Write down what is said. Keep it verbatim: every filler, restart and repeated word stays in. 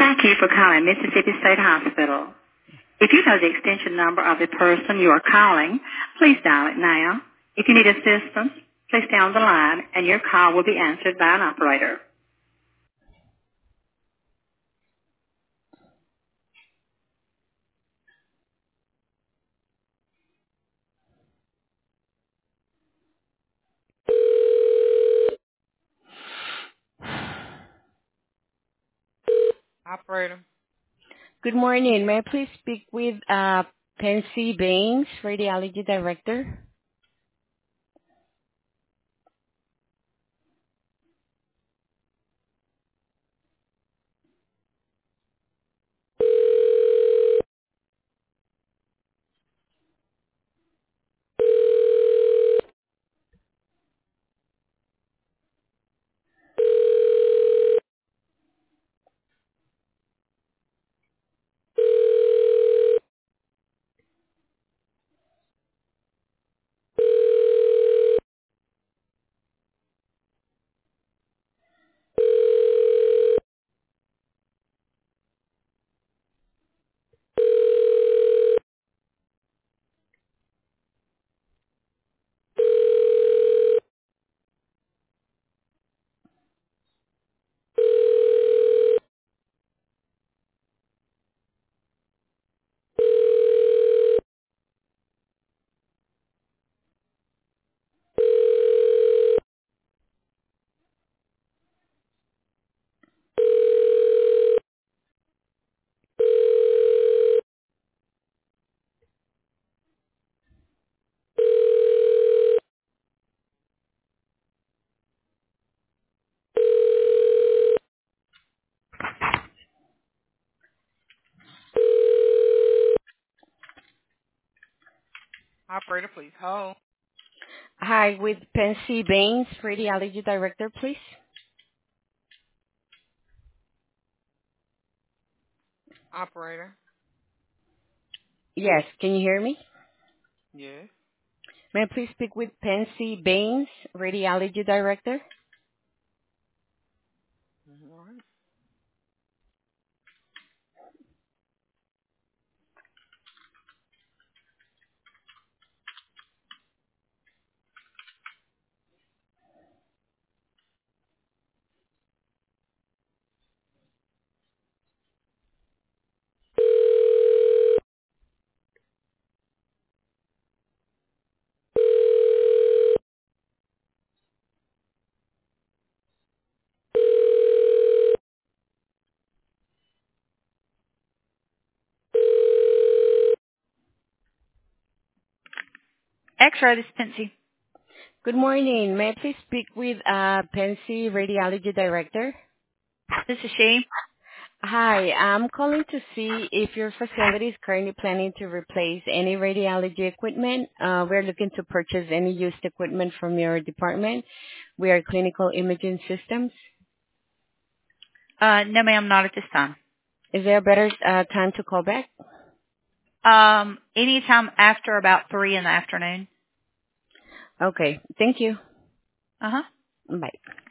Thank you for calling Mississippi State Hospital. If you know the extension number of the person you are calling, please dial it now. If you need assistance, please stay on the line and your call will be answered by an operator. Operator. Good morning. May I please speak with uh, Pansy Baines, Radiology Director? Operator, please hold. Hi, with Pansy Baines, Radiology Director, please. Operator. Yes, can you hear me? Yes. May I please speak with Pansy Baines, Radiology Director? All right. X-ray dispensing. Good morning. May I please speak with uh, Pansy, Radiology Director? This is she. Hi, I'm calling to see if your facility is currently planning to replace any radiology equipment. Uh, we're looking to purchase any used equipment from your department. We are Clinical Imaging Systems. Uh, no, ma'am, not at this time. Is there a better uh, time to call back? Um, anytime after about three in the afternoon. Okay, thank you. Uh huh. Bye.